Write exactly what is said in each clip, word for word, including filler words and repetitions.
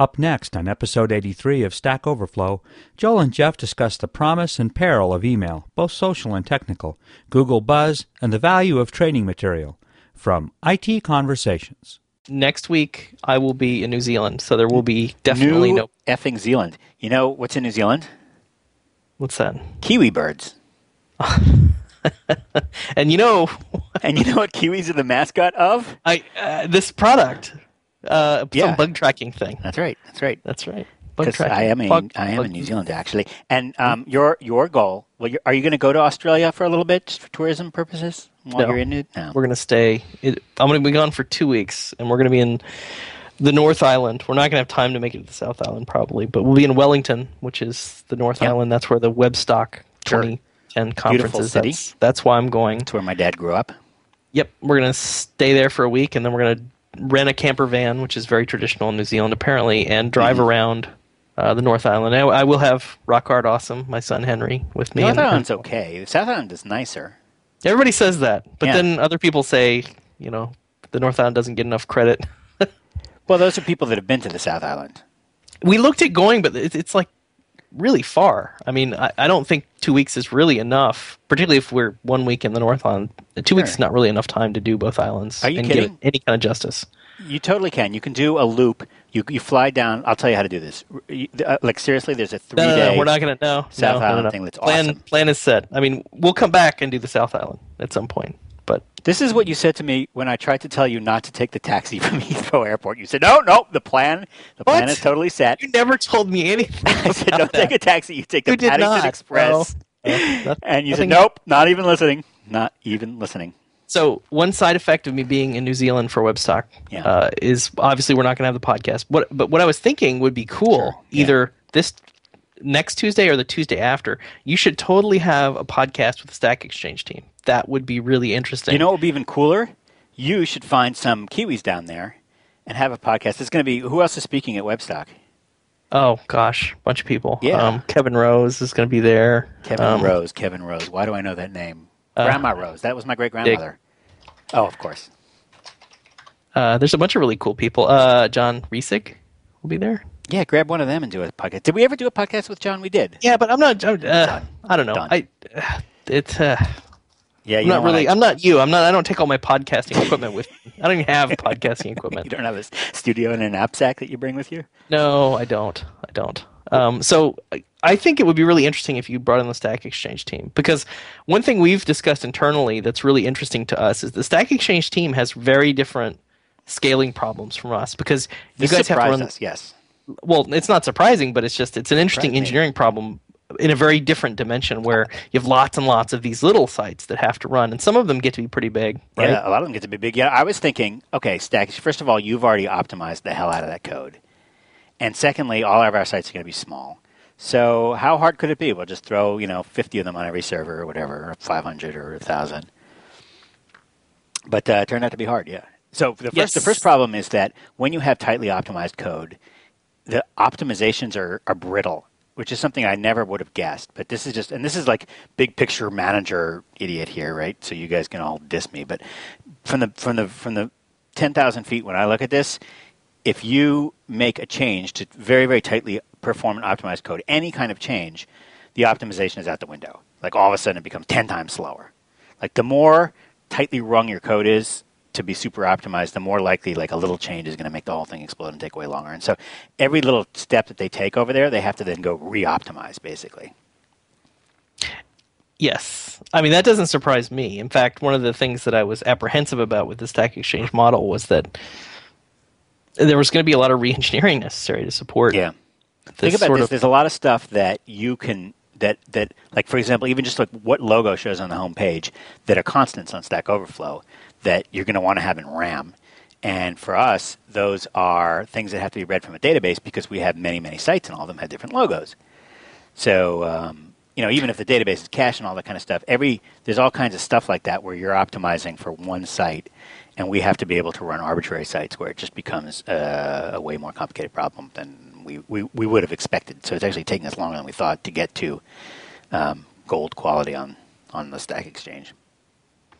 Up next on episode eighty-three of Stack Overflow, Joel and Jeff discuss the promise and peril of email, both social and technical, Google Buzz, and the value of training material. From I T Conversations. Next week, I will be in New Zealand, so there will be definitely New no... effing Zealand. You know what's in New Zealand? What's that? Kiwi birds. And you know... and you know what kiwis are the mascot of? I uh, This product. Uh, Yeah. Some bug tracking thing. That's right. That's right. That's right. Bug Because tracking. I am in, Bug- I am bug- in New Zealand, actually. And um, your your goal, well, you're, are you going to go to Australia for a little bit, just for tourism purposes, while No. you're in it? No. We're going to stay... It, I'm going to be gone for two weeks, and we're going to be in the North Island. We're not going to have time to make it to the South Island, probably, but we'll be in Wellington, which is the North Yep. Island. That's where the Webstock Sure. twenty ten conference Beautiful is. city. That's, that's why I'm going. That's where my dad grew up. Yep, we're going to stay there for a week, and then we're going to rent a camper van, which is very traditional in New Zealand, apparently, and drive Mhm. around uh, the North Island. I, I will have Rock Hard Awesome, my son Henry, with me. North and- Island's okay. The South Island is nicer. Everybody says that, but Yeah. then other people say, you know, the North Island doesn't get enough credit. Well, those are people that have been to the South Island. We looked at going, but it's, it's like really far. I mean, I, I don't think two weeks is really enough, particularly if we're one week in the North Island. Two weeks Sure. is not really enough time to do both islands Are you and kidding? give it any kind of justice. You totally can. You can do a loop. You you fly down. I'll tell you how to do this. You- uh, Like, seriously, there's a No, no, three-day... no, we're not going to know. South no, no, Island no, no. thing that's plan, awesome. Plan is set. I mean, we'll come back and do the South Island at some point, but This is what you said to me when I tried to tell you not to take the taxi from Heathrow Airport. You said, no, no, the plan, the plan What? is totally set. you never told me anything. I said, about don't that. take a taxi. You take the You did Paddington not. Express. No. Uh, not- And you said, nothing- nope, not even listening. Not even listening. So one side effect of me being in New Zealand for Webstock Yeah. uh, is obviously we're not going to have the podcast. What, but what I was thinking would be cool, Sure, yeah. either this next Tuesday or the Tuesday after, you should totally have a podcast with the Stack Exchange team. That would be really interesting. You know what would be even cooler? You should find some Kiwis down there and have a podcast. It's going to be, who else is speaking at Webstock? Oh, gosh, bunch of people. Yeah. Um, Kevin Rose is going to be there. Kevin Um, Rose. Kevin Rose. Why do I know that name? Uh, Grandma Rose. That was my great-grandmother. Oh, of course. Uh, there's a bunch of really cool people. Uh, John Riesig will be there. Yeah, grab one of them and do a podcast. Did we ever do a podcast with John? We did. Yeah, but I'm not. I'm, uh, I don't know. Done. I. Uh, it's. Uh, Yeah, you I'm not don't wanna- really. I'm not you. I'm not. I don't take all my podcasting equipment with me. I don't even have podcasting equipment. You don't have a s- studio and a knapsack that you bring with you? No, I don't. I don't. Um, so I- I think it would be really interesting if you brought in the Stack Exchange team, because one thing we've discussed internally that's really interesting to us is the Stack Exchange team has very different scaling problems from us, because you This guys have to surprised run. us, yes. Well, it's not surprising, but it's just it's an interesting Surprised me. engineering problem in a very different dimension where you have lots and lots of these little sites that have to run, and some of them get to be pretty big, right? Yeah, a lot of them get to be big. Yeah, I was thinking, okay, Stack, first of all, you've already optimized the hell out of that code. And secondly, all of our sites are going to be small. So how hard could it be? We'll just throw, you know, fifty of them on every server or whatever, or five hundred or one thousand. But uh, it turned out to be hard, yeah. So the first, Yes. the first problem is that when you have tightly optimized code, the optimizations are, are brittle, which is something I never would have guessed. But this is just, and this is like big picture manager idiot here, right? So you guys can all diss me. But from the from the from the ten thousand feet, when I look at this, if you make a change to very very tightly perform and optimized code, any kind of change, the optimization is out the window. Like all of a sudden, it becomes ten times slower. Like the more tightly rung your code is to be super optimized, the more likely like a little change is going to make the whole thing explode and take way longer. And so every little step that they take over there, they have to then go re-optimize, basically. Yes. I mean, that doesn't surprise me. In fact, one of the things that I was apprehensive about with the Stack Exchange model was that there was going to be a lot of re-engineering necessary to support. Yeah. this Think about sort this. of- There's a lot of stuff that you can, that, that like, for example, even just like what logo shows on the home page that are constants on Stack Overflow that you're going to want to have in RAM. And for us, those are things that have to be read from a database because we have many, many sites and all of them have different logos. So, um, you know, even if the database is cached and all that kind of stuff, every there's all kinds of stuff like that where you're optimizing for one site, and we have to be able to run arbitrary sites where it just becomes uh, a way more complicated problem than we, we, we would have expected. So it's actually taking us longer than we thought to get to um, gold quality on, on the Stack Exchange.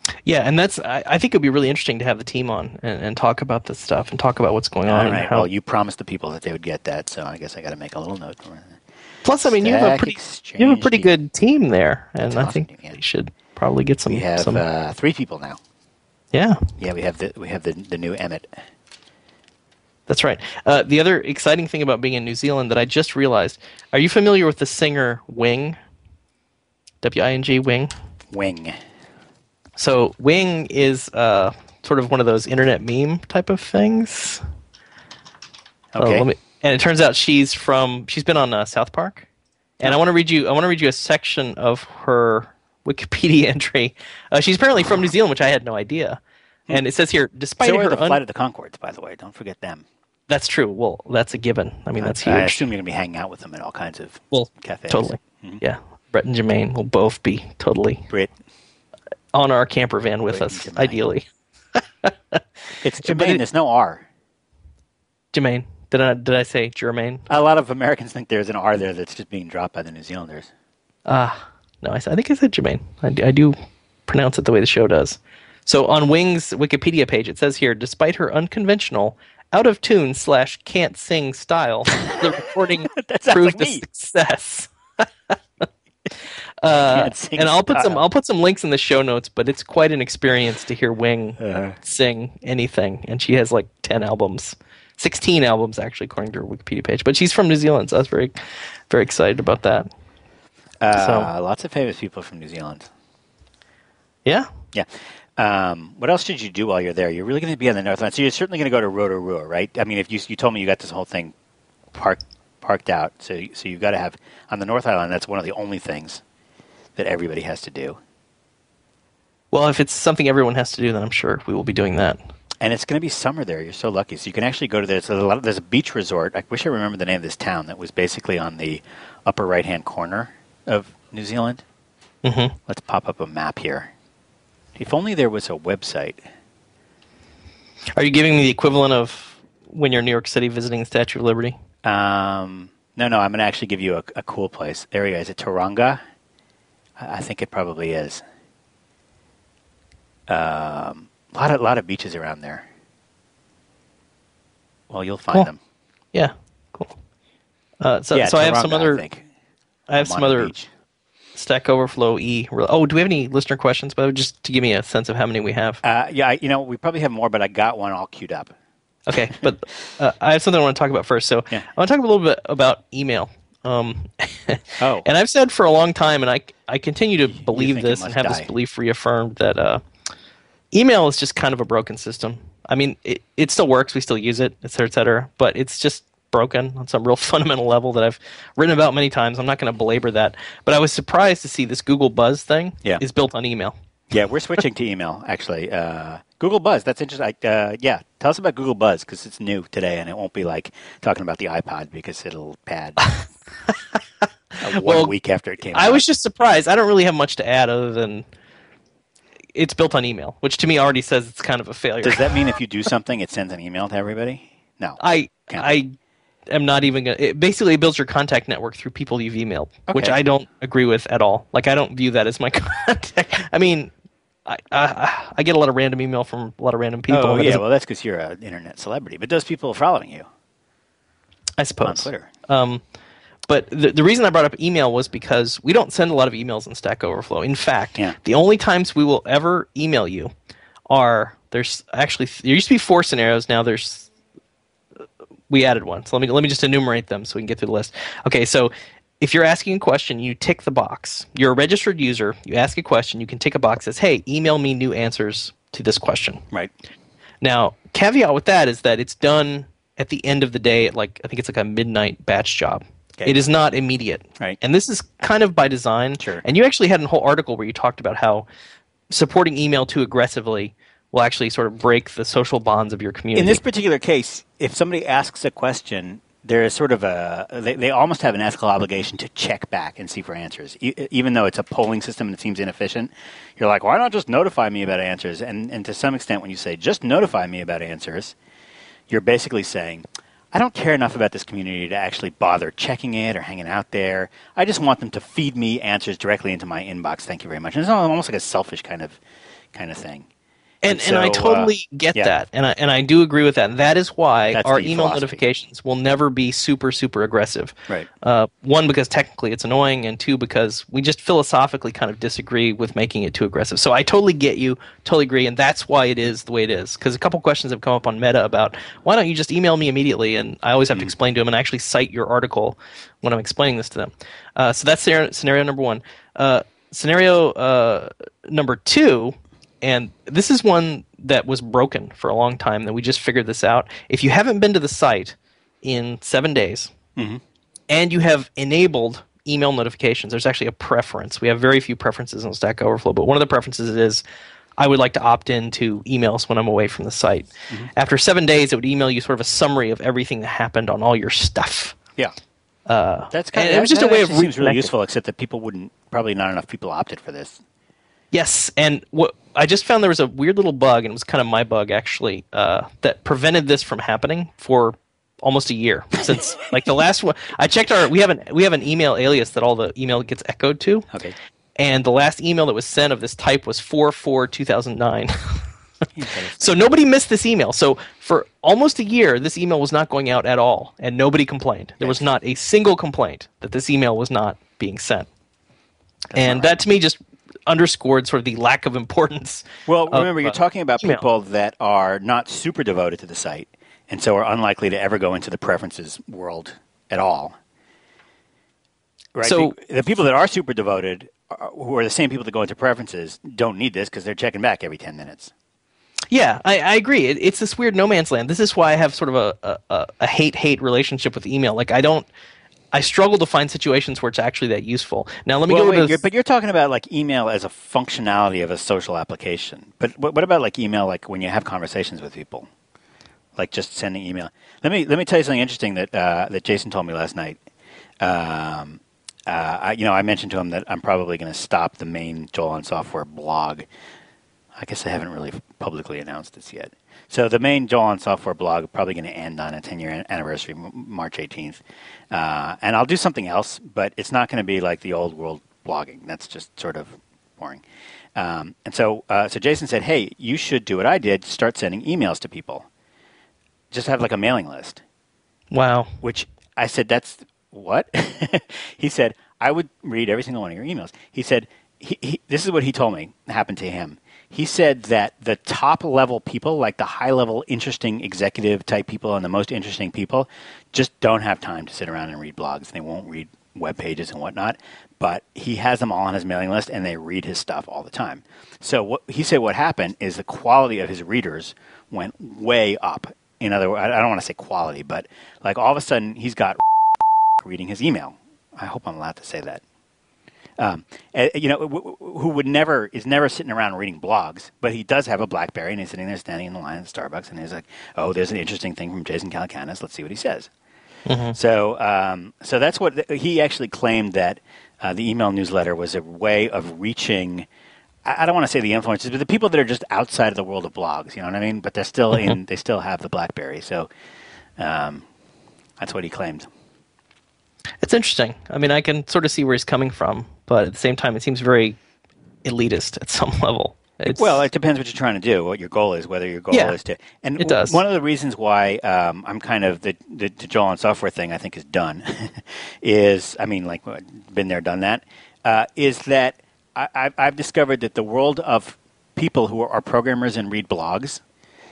Yeah, and that's I, I think it would be really interesting to have the team on and, and talk about this stuff and talk about what's going on. All right. And how... Well, you promised the people that they would get that, so I guess I got to make a little note. Plus, I mean, you have a Stack pretty Exchange you have a pretty team. good team there, and That's I awesome think team, yeah. you should probably get some. We have some... uh, three people now. Yeah, Yeah, we have the we have the the new Emmett. that's right. Uh, the other exciting thing about being in New Zealand that I just realized: are you familiar with the singer Wing? W I N G Wing. Wing. So Wing is uh, sort of one of those internet meme type of things. Okay. Uh, let me, and it turns out she's from she's been on uh, South Park, and I want to read you I want to read you a section of her Wikipedia entry. Uh, she's apparently from New Zealand, which I had no idea. And it says here, despite So her are the un- Flight of the Conchords, by the way. Don't forget them. that's true. Well, that's a given. I mean, that's I, I huge. assume you're going to be hanging out with them at all kinds of Well, cafes. totally. Mhm. Yeah, Brett and Jermaine will both be totally Brit. on our camper van with Brett and us, Jermaine. ideally. It's But Jermaine. it- There's no R. Jermaine, did I did I say Jermaine? A lot of Americans think there's an R there that's just being dropped by the New Zealanders. Ah, no, I, s- I think I said Jermaine. I, d- I do pronounce it the way the show does. So on Wing's Wikipedia page, it says here, despite her unconventional, out of tune slash can't sing style, the recording That sounds proved like a me. success. Uh, Can't sing and I'll put some style. I'll put some links in the show notes, but it's quite an experience to hear Wing Uh-huh. sing anything, and she has like ten albums, sixteen albums actually, according to her Wikipedia page. But she's from New Zealand, so I was very, very excited about that. Uh, So- lots of famous people from New Zealand. Yeah, Yeah. Um, what else did you do while you're there? You're really going to be on the North Island, so you're certainly going to go to Rotorua, right? I mean, if you you told me you got this whole thing parked parked out, so so you've got to have on the North Island. That's one of the only things that everybody has to do, well, if it's something everyone has to do, then I'm sure we will be doing that. and it's going to be summer there. You're so lucky, so you can actually go to there. So there's a lot of, there's a beach resort. I wish I remember the name of this town that was basically on the upper right hand corner of New Zealand. Mm-hmm. Let's pop up a map here. If only there was a website. Are you giving me the equivalent of when you're in New York City visiting the Statue of Liberty? Um, no, no, I'm going to actually give you a, a cool place. There you go. Is it Tauranga? I, I think it probably is. Um, a lot of lot of beaches around there. Well, you'll find Cool. them. Yeah, cool. Uh, so, yeah, so I have Tauranga, some other. I, think. I have some Moana other Beach. Stack Overflow E. Oh, do we have any listener questions? But just to give me a sense of how many we have. Uh, yeah, I, you know, we probably have more, but I got one all queued up. Okay, but uh, I have something I want to talk about first. So Yeah. I want to talk a little bit about email. Um, Oh. and I've said for a long time, and I, I continue to believe think it this and must have die. this belief reaffirmed that uh, email is just kind of a broken system. I mean, it, it still works. We still use it, et cetera, et cetera. But it's just broken on some real fundamental level that I've written about many times. I'm not going to belabor that. But I was surprised to see this Google Buzz thing Yeah. is built on email. Yeah, we're switching to email, actually. Uh, Google Buzz, that's interesting. Uh, yeah, tell us about Google Buzz, because it's new today, and it won't be like talking about the iPod, because it'll pad uh, one Well, week after it came out. I was just surprised. I don't really have much to add other than it's built on email, which to me already says it's kind of a failure. Does that mean if you do something, it sends an email to everybody? No. I Can't. I am not even gonna. It basically, it builds your contact network through people you've emailed, which Okay. I don't agree with at all. Like, I don't view that as my contact. I mean, I I, I get a lot of random email from a lot of random people. Oh, That yeah, doesn't- well, that's because you're an internet celebrity. But those people are following you I on suppose. Twitter. Um, but the, the reason I brought up email was because we don't send a lot of emails in Stack Overflow. In fact, Yeah. the only times we will ever email you are there's actually there used to be four scenarios. Now there's we added one. So let me let me just enumerate them so we can get through the list. Okay, so if you're asking a question, you tick the box. You're a registered user. You ask a question. You can tick a box that says, "Hey, email me new answers to this question." Right. Now, caveat with that is that it's done at the end of the day at like I think it's like a midnight batch job. Okay. It is not immediate. Right. And this is kind of by design. Sure. And you actually had a whole article where you talked about how supporting email too aggressively will actually sort of break the social bonds of your community. In this particular case, if somebody asks a question, there is sort of a they, they almost have an ethical obligation to check back and see for answers, e- even though it's a polling system and it seems inefficient. You're like, why not just notify me about answers? And and to some extent, when you say just notify me about answers, you're basically saying, I don't care enough about this community to actually bother checking it or hanging out there. I just want them to feed me answers directly into my inbox. Thank you very much. And it's almost like a selfish kind of kind of thing. And And and I so, totally uh, get yeah. that, and I and I do agree with that. And that is why That's our the email philosophy. notifications will never be super super aggressive. Right. Uh, one, because technically it's annoying, and two, because we just philosophically kind of disagree with making it too aggressive. So I totally get you, totally agree, and that's why it is the way it is. Because a couple questions have come up on Meta about why don't you just email me immediately, and I always have to explain to them and actually cite your article when I'm explaining this to them. Uh, so that's scenario, scenario number one. Uh, scenario uh, number two. And this is one that was broken for a long time, that we just figured this out. If you haven't been to the site in seven days, Mm-hmm. and you have enabled email notifications, there's actually a preference. We have very few preferences on Stack Overflow, but one of the preferences is I would like to opt in to emails when I'm away from the site. Mm-hmm. After seven days, it would email you sort of a summary of everything that happened on all your stuff. Yeah. Uh, That's kind and of, it was just that a way of actually seems really reconnecting. useful, except that people wouldn't, probably not enough people opted for this. Yes, and what I just found there was a weird little bug, and it was kind of my bug actually, uh, that prevented this from happening for almost a year. Since like the last one, I checked our we have an we have an email alias that all the email gets echoed to, Okay. and the last email that was sent of this type was four four two thousand nine. So nobody missed this email. So for almost a year, this email was not going out at all, and nobody complained. There was not a single complaint that this email was not being sent. And that to me just underscored sort of the lack of importance. Well, of, remember, you're uh, talking about email. people that are not super devoted to the site, and so are unlikely to ever go into the preferences world at all. Right? So- the, the people that are super devoted, are, who are the same people that go into preferences, don't need this because they're checking back every ten minutes. Yeah, I, I agree. It, it's this weird no man's land. This is why I have sort of a, a, a hate-hate relationship with email. Like, I don't, I struggle to find situations where it's actually that useful. Now, let me Well, go wait, to you're, but you're talking about like email as a functionality of a social application. But what, what about like email, like when you have conversations with people, like just sending email? Let me let me tell you something interesting that uh, that Jason told me last night. Um, uh, I, you know, I mentioned to him that I'm probably going to stop the main Joel on Software blog. I guess I haven't really publicly announced this yet. So the main Joel on Software blog is probably going to end on a ten-year anniversary, March eighteenth. Uh, and I'll do something else, but it's not going to be like the old world blogging. That's just sort of boring. Um, and so, uh, so Jason said, "Hey, you should do what I did: start sending emails to people. Just have like a mailing list." wow. Which I said, "That's what?" He said, "I would read every single one of your emails." He said, he, he, "This is what he told me happened to him." He said that the top level people, like the high level, interesting executive type people and the most interesting people, just don't have time to sit around and read blogs. And they won't read web pages and whatnot. But he has them all on his mailing list, and they read his stuff all the time. So what he said what happened is the quality of his readers went way up. In other words, I don't want to say quality, but like all of a sudden he's got reading his email. I hope I'm allowed to say that. Um, uh, you know, w- w- who would never is never sitting around reading blogs, but he does have a BlackBerry, and he's sitting there standing in the line at Starbucks, and he's like, "Oh, there's an interesting thing from Jason Calacanis. Let's see what he says." Mm-hmm. So, um, so that's what th- he actually claimed, that uh, the email newsletter was a way of reaching. I, I don't want to say the influencers, but the people that are just outside of the world of blogs. You know what I mean? But they're still Mm-hmm. in. They still have the BlackBerry. So, um, that's what he claimed. It's interesting. I mean, I can sort of see where he's coming from, but at the same time, it seems very elitist at some level. It's, Well, it depends what you're trying to do, what your goal is, whether your goal Yeah, is to. And it does. One of the reasons why um, I'm kind of the, the, the Joel on Software thing I think is done is, I mean, like, been there, done that, uh, is that I, I've, I've discovered that the world of people who are programmers and read blogs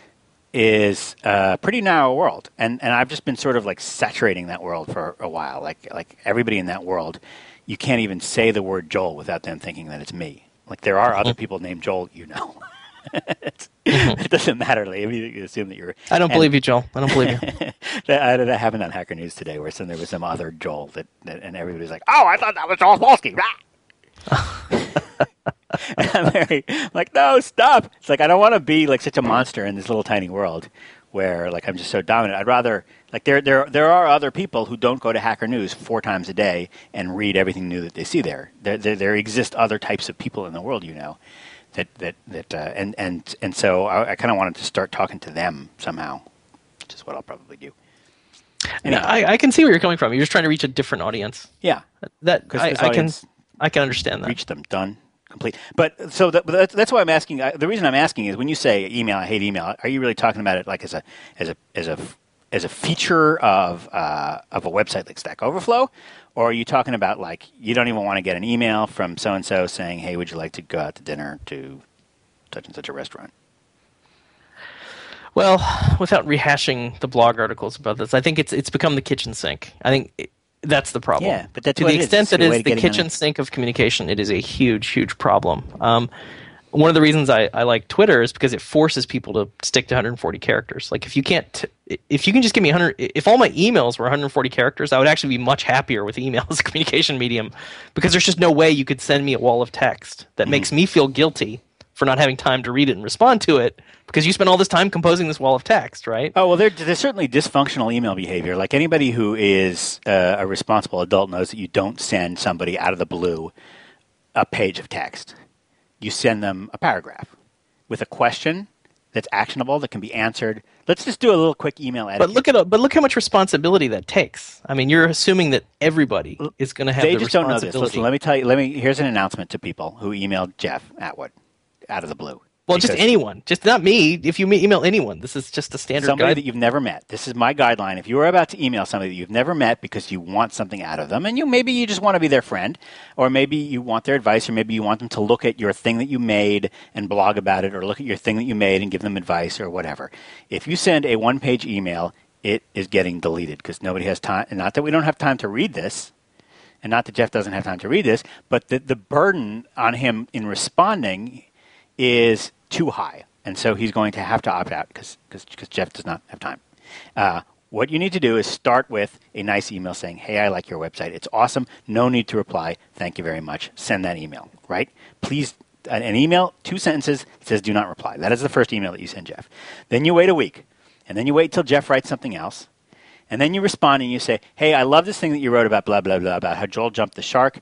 is a pretty narrow world. And, and I've just been sort of like saturating that world for a while. Like, like everybody in that world, you can't even say the word Joel without them thinking that it's me. Like, there are other people named Joel, you know. It doesn't matter. Like, you assume that you're. I don't and believe you, Joel. I don't believe you. that, that happened on Hacker News today, where some, there was some other Joel that, that and everybody's like, "Oh, I thought that was Joel Spolsky." And I'm very, like, no, stop. It's like I don't want to be like such a monster in this little tiny world where like I'm just so dominant. I'd rather like there there there are other people who don't go to Hacker News four times a day and read everything new that they see there. There there, there exist other types of people in the world, you know, that that that uh, and and and so I, I kind of wanted to start talking to them somehow, which is what I'll probably do. And I, I can see where you're coming from. You're just trying to reach a different audience. Yeah, That 'Cause I, this I can audience- I can understand that. reach them. Done. complete. But so that, but that's, that's why I'm asking. Uh, the reason I'm asking is when you say email, I hate email. Are you really talking about it like as a as a as a as a feature of uh, of a website like Stack Overflow, or are you talking about like you don't even want to get an email from so and so saying, "Hey, would you like to go out to dinner to such and such a restaurant?" Well, without rehashing the blog articles about this, I think it's it's become the kitchen sink. I think it, that's the problem. Yeah, but that's to what the it is. extent It's that a way is to the get in on kitchen it. sink of communication, it is a huge, huge problem. Um, one of the reasons I, I like Twitter is because it forces people to stick to one hundred forty characters. Like if you can't, t- if you can just give me one hundred, if all my emails were one hundred forty characters, I would actually be much happier with email as a communication medium, because there's just no way you could send me a wall of text that Mm-hmm. makes me feel guilty for not having time to read it and respond to it, because you spent all this time composing this wall of text, right? Oh, well, there, there's certainly dysfunctional email behavior. Like anybody who is uh, a responsible adult knows that you don't send somebody out of the blue a page of text. You send them a paragraph with a question that's actionable, that can be answered. Let's just do a little quick email edit. But look at but look how much responsibility that takes. I mean, you're assuming that everybody is going to have They the just don't know this. responsibility. Listen, let me tell you. Let me. Here's an announcement to people who emailed Jeff Atwood out of the blue. Well, just Because anyone, just not me. If you me- email anyone, this is just a standard somebody guide. that you've never met. This is my guideline. If you are about to email somebody that you've never met because you want something out of them, and you maybe you just want to be their friend, or maybe you want their advice, or maybe you want them to look at your thing that you made and blog about it, or look at your thing that you made and give them advice or whatever. If you send a one-page email, it is getting deleted because nobody has time. And not that we don't have time to read this, and not that Jeff doesn't have time to read this, but the, the burden on him in responding is too high. And so he's going to have to opt out because Jeff does not have time. Uh, what you need to do is start with a nice email saying, hey, I like your website. It's awesome. No need to reply. Thank you very much. Send that email, right? Please, an an email, two sentences, that says do not reply. That is the first email that you send Jeff. Then you wait a week. And then you wait till Jeff writes something else. And then you respond and you say, hey, I love this thing that you wrote about blah, blah, blah, about how Joel jumped the shark.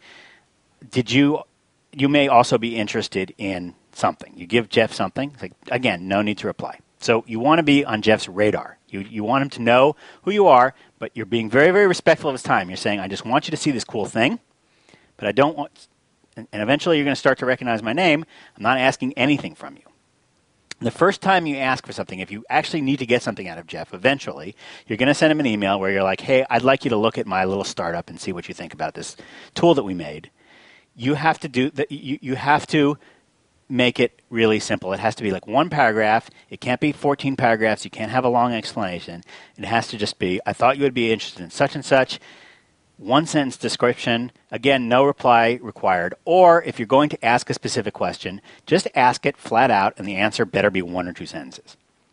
Did you, you may also be interested in something. You give Jeff something. It's like, again, no need to reply. So you want to be on Jeff's radar. You you want him to know who you are, but you're being very, very respectful of his time. You're saying, I just want you to see this cool thing, but I don't want, and, and eventually you're going to start to recognize my name. I'm not asking anything from you. The first time you ask for something, if you actually need to get something out of Jeff, eventually, you're going to send him an email where you're like, hey, I'd like you to look at my little startup and see what you think about this tool that we made. You have to do that. You, you have to make it really simple. It has to be like one paragraph. It can't be fourteen paragraphs. You can't have a long explanation. It has to just be, I thought you would be interested in such and such. One sentence description. Again, no reply required. Or if you're going to ask a specific question, just ask it flat out, and the answer better be one or two sentences.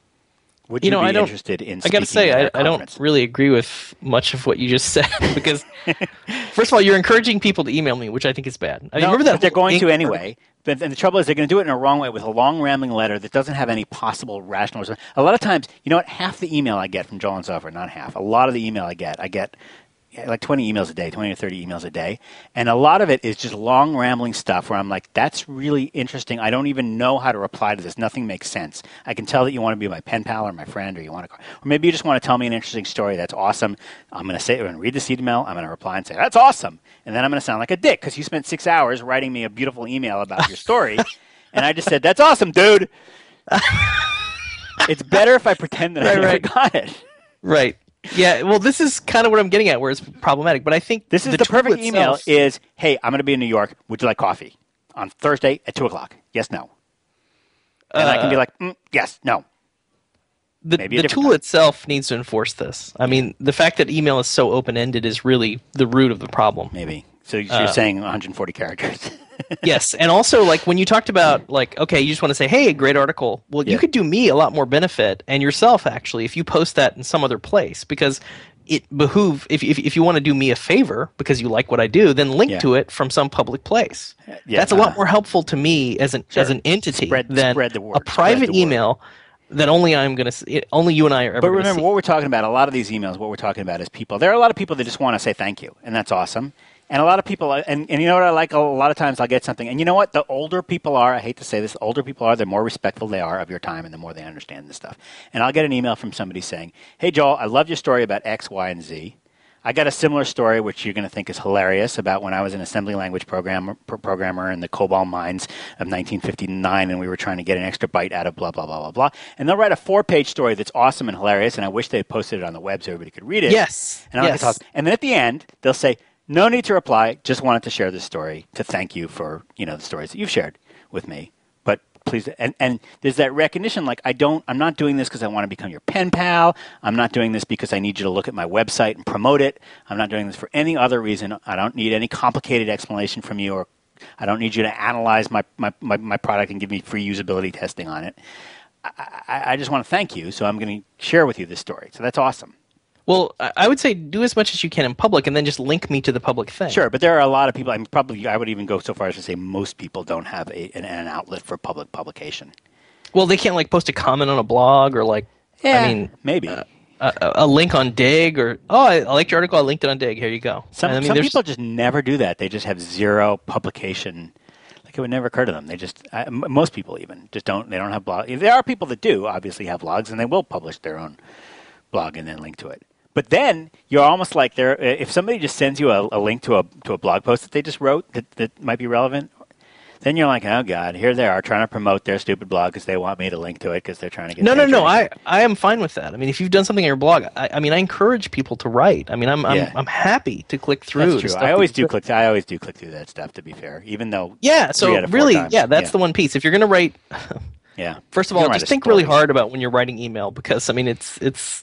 Would you, You know, be I don't- interested in I got to speaking say, at I, our I don't conference? really agree with much of what you just said because, first of all, you're encouraging people to email me, which I think is bad. I mean, No, remember that but they're whole going to ink- anyway. But and the trouble is they're going to do it in a wrong way with a long, rambling letter that doesn't have any possible rational response. A lot of times, you know what? Half the email I get from Joel and Software, not half. A lot of the email I get, I get yeah, like twenty emails a day, twenty or thirty emails a day. And a lot of it is just long, rambling stuff where I'm like, that's really interesting. I don't even know how to reply to this. Nothing makes sense. I can tell that you want to be my pen pal or my friend, or you want to, or maybe you just want to tell me an interesting story. That's awesome. I'm going to say, I'm going to read this email. I'm going to reply and say, that's awesome. And then I'm going to sound like a dick because you spent six hours writing me a beautiful email about your story. And I just said, that's awesome, dude. It's better if I pretend that I Right, never right. got it. Right. Yeah, well, this is kind of what I'm getting at, where it's problematic. But I think This is the, tool perfect email itself- is, hey, I'm going to be in New York. Would you like coffee? On Thursday at two o'clock. Yes, no. And I can be Uh, like, mm, yes, no. the, maybe a the different tool time. itself needs to enforce this. I mean, the fact that email is so open-ended is really the root of the problem. Maybe. So you're Uh, saying one hundred forty characters. Yes, and also like when you talked about like, okay, you just want to say, hey, great article. Well, Yeah. you could do me a lot more benefit and yourself actually if you post that in some other place, because it behoove if if, if you want to do me a favor because you like what I do, then link Yeah. to it from some public place. Yeah, That's a lot uh, more helpful to me as an Sure. as an entity Spread- than spread the word, a private spread the word. email that only I'm going to only you and I are ever But going to remember, see. what we're talking about, a lot of these emails, what we're talking about is people. There are a lot of people that just want to say thank you, and that's awesome. And a lot of people, and, and you know what I like? A lot of times I'll get something. And you know what? The older people are, I hate to say this, the older people are, the more respectful they are of your time and the more they understand this stuff. And I'll get an email from somebody saying, hey, Joel, I love your story about X, Y, and Z. I got a similar story, which you're going to think is hilarious, about when I was an assembly language programmer, programmer in the COBOL mines of nineteen fifty-nine, and we were trying to get an extra byte out of blah, blah, blah, blah, blah. And they'll write a four-page story that's awesome and hilarious, and I wish they had posted it on the web so everybody could read it. Yes. And, I yes. talk, and then at the end, they'll say, no need to reply, just wanted to share this story to thank you for, you know, the stories that you've shared with me. But please, and, and there's that recognition, like, I don't, I'm not doing this because I want to become your pen pal. I'm not doing this because I need you to look at my website and promote it. I'm not doing this for any other reason. I don't need any complicated explanation from you, or I don't need you to analyze my, my, my, my product and give me free usability testing on it. I, I, I just want to thank you, so I'm going to share with you this story. So that's awesome. Well, I would say do as much as you can in public, and then just link me to the public thing. Sure, but there are a lot of people. I mean, probably I would even go so far as to say most people don't have a, an, an outlet for public publication. Well, they can't like post a comment on a blog, or like, Yeah, I mean, maybe uh, a, a link on Dig, or oh, I, I liked your article, I linked it on Dig. Here you go. some, And I mean, some there's- people just never do that. They just have zero publication. Like, it would never occur to them. They just I, m- most people even just don't. They don't have blogs. There are people that do obviously have blogs, and they will publish their own blog and then link to it. But then you're almost like they're, if somebody just sends you a, a link to a to a blog post that they just wrote that, that might be relevant, then you're like, oh God, here they are trying to promote their stupid blog because they want me to link to it because they're trying to get. No, no, no. I, I, I am fine with that. I mean, if you've done something on your blog, I, I mean, I encourage people to write. I mean, I'm I'm, Yeah. I'm happy to click through. That's the true. stuff I always that do you- click. I always do click through that stuff. To be fair, even though Yeah. So three out of four really, times. yeah, that's Yeah. the one piece. If you're going to write, yeah. first of You all, can write just a think really story. hard about when you're writing email, because I mean, it's it's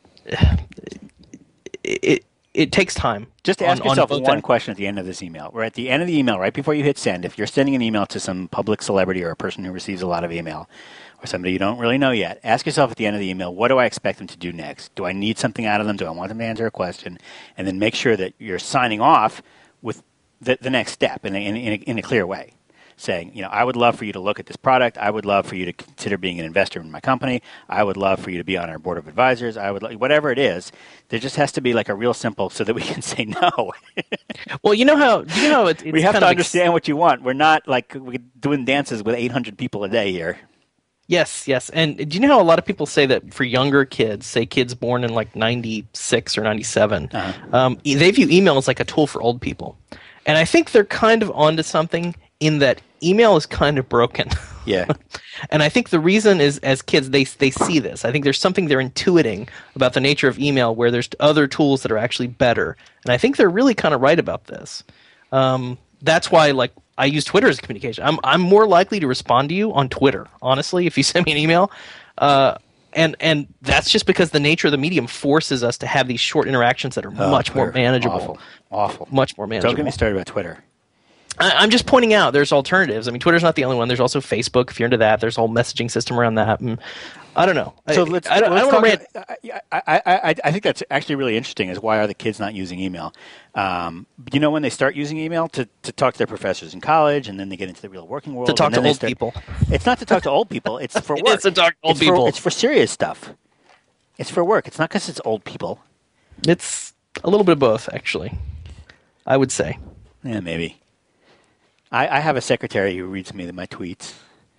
it it takes time. Just on- ask on yourself both one ends. question at the end of this email. We're at the end of the email, right before you hit send. If you're sending an email to some public celebrity or a person who receives a lot of email, or somebody you don't really know yet, ask yourself at the end of the email, what do I expect them to do next? Do I need something out of them? Do I want them to answer a question? And then make sure that you're signing off with the, the next step in a, in, a, in a clear way. Saying, you know, I would love for you to look at this product. I would love for you to consider being an investor in my company. I would love for you to be on our board of advisors. I would, whatever it is. There just has to be like a real simple, so that we can say no. Well, you know how you know how it, it's we have kind to of ex- understand what you want. We're not like we're doing dances with eight hundred people a day here. Yes, yes. And do you know how a lot of people say that for younger kids, say kids born in like ninety-six or ninety-seven, Uh-huh. um, e- they view email as like a tool for old people. And I think they're kind of onto something in that email is kind of broken. Yeah. And I think the reason is, as kids, they they see this. I think there's something they're intuiting about the nature of email where there's other tools that are actually better. And I think they're really kind of right about this. Um, that's why, like, I use Twitter as a communication. I'm I'm more likely to respond to you on Twitter, honestly, if you send me an email. Uh, and and that's just because the nature of the medium forces us to have these short interactions that are Oh, much more Twitter. manageable. Awful. Awful. Much more manageable. Don't get me started about Twitter. I, I'm just pointing out there's alternatives. I mean, Twitter's not the only one. There's also Facebook, if you're into that. There's a whole messaging system around that. And I don't know. So I, let's. I, don't- I let's don't want talk, to rant. I, I, I, I think that's actually really interesting. Is why are the kids not using email? Um, you know, when they start using email to, to talk to their professors in college, and then they get into the real working world. To talk and then to they old start- people. It's not to talk to old people. It's for It work. is to talk to old it's people. For, it's for serious stuff. It's for work. It's not because it's old people. It's a little bit of both, actually. I would say. Yeah, maybe. I, I have a secretary who reads me my tweets.